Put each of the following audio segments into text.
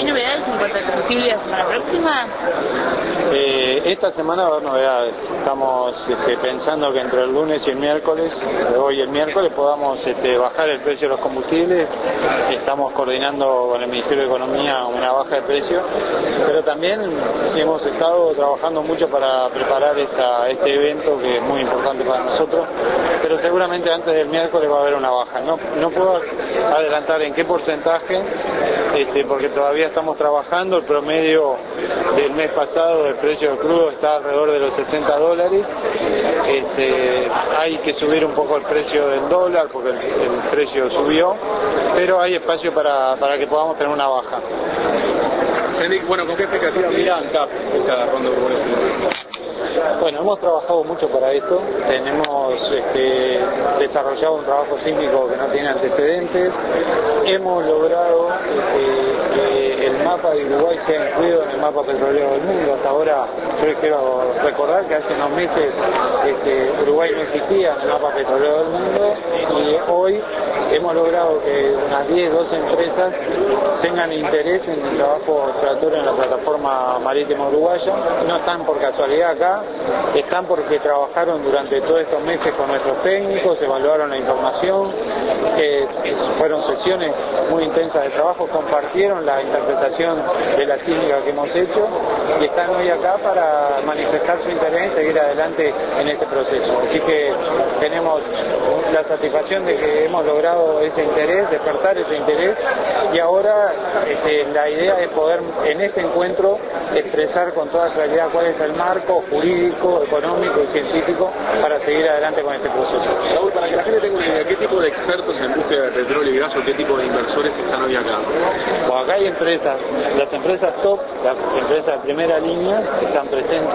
¿Hay novedades en cuanto al combustible la semana próxima? Esta semana va a haber novedades. Estamos pensando que entre el lunes y el miércoles, hoy y el miércoles, podamos bajar el precio de los combustibles. Estamos coordinando con el Ministerio de Economía una baja de precio, pero también hemos estado trabajando mucho para preparar este evento que es muy importante para nosotros, pero seguramente antes del miércoles va a haber una baja. No puedo adelantar en qué porcentaje, porque todavía estamos trabajando. El promedio del mes pasado del precio del crudo está alrededor de los $60. Hay que subir un poco el precio del dólar porque el precio subió, pero hay espacio para que podamos tener una baja. Bueno, ¿con qué expectativa mira ANCAP esta ronda de Uruguay? Bueno, hemos trabajado mucho para esto, tenemos desarrollado un trabajo sísmico que no tiene antecedentes, hemos logrado que el mapa de Uruguay sea incluido en el mapa petrolero del mundo. Hasta ahora, yo quiero recordar que hace unos meses Uruguay no existía en el mapa petrolero del mundo, y hoy hemos logrado que unas 10, 12 empresas tengan interés en el trabajo exploratorio en la plataforma marítima uruguaya. No están por casualidad acá, están porque trabajaron durante todos estos meses con nuestros técnicos, evaluaron la información, fueron sesiones muy intensas de trabajo, compartieron la interpretación de la sísmica que hemos hecho y están hoy acá para manifestar su interés y seguir adelante en este proceso. Así que tenemos la satisfacción de que hemos logrado ese interés, despertar ese interés, y ahora la idea es poder en este encuentro expresar con toda claridad cuál es el marco jurídico, económico y científico para seguir adelante con este proceso. Raúl, para que la gente tenga una idea, ¿qué tipo de expertos en búsqueda de petróleo y gas o qué tipo de inversores están hoy acá? Bueno, acá hay empresas, las empresas top, las empresas de primera línea que están presentes,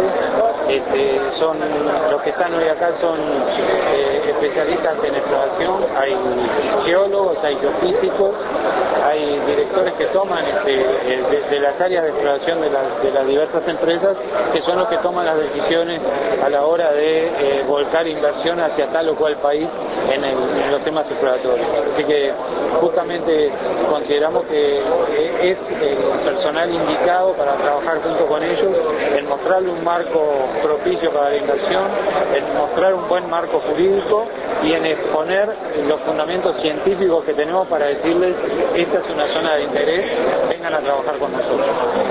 son los que están hoy acá son especialistas en exploración, hay geólogos, hay geofísicos, hay directores que toman de las áreas de exploración de las diversas empresas, que son los que toman las decisiones a la hora de volcar inversión hacia tal o cual país en los temas exploratorios. Así que justamente consideramos que es el personal indicado para trabajar junto con ellos, en mostrarle un marco propicio para la inversión, en mostrar un buen marco jurídico y en exponer los fundamentos científicos que tenemos para decirles: esta es una zona de interés, vengan a trabajar con nosotros.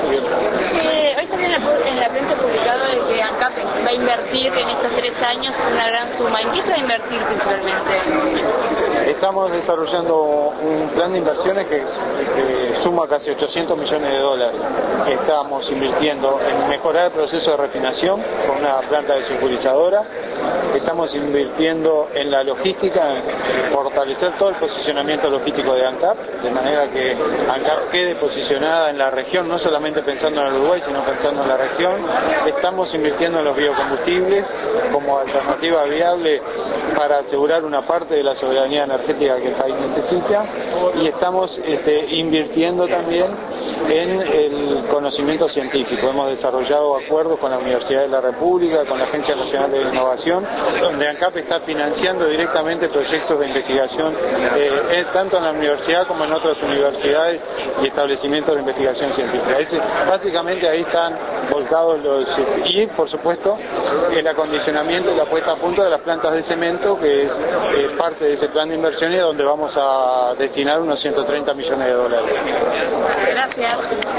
Hoy también en la prensa publicado de que ANCAP va a invertir en estos 3 años una gran suma. ¿En qué se va a invertir principalmente? Estamos desarrollando un plan de inversiones que suma casi $800 millones. Estamos invirtiendo en mejorar el proceso de refinación con una planta desulfurizadora. Estamos invirtiendo en la logística, en fortalecer todo el posicionamiento logístico de ANCAP, de manera que ANCAP quede posicionada en la región, no solamente pensando en el Uruguay, sino pensando en la región. Estamos invirtiendo en los biocombustibles como alternativa viable para asegurar una parte de la soberanía energética que el país necesita, y estamos invirtiendo también en el conocimiento científico. Hemos desarrollado acuerdos con la Universidad de la República, con la Agencia Nacional de Innovación, donde ANCAP está financiando directamente proyectos de investigación, tanto en la universidad como en otras universidades y establecimientos de investigación científica. Básicamente ahí están volcados y por supuesto el acondicionamiento y la puesta a punto de las plantas de cemento, que es parte de ese plan de inversiones, donde vamos a destinar unos $130 millones. Gracias.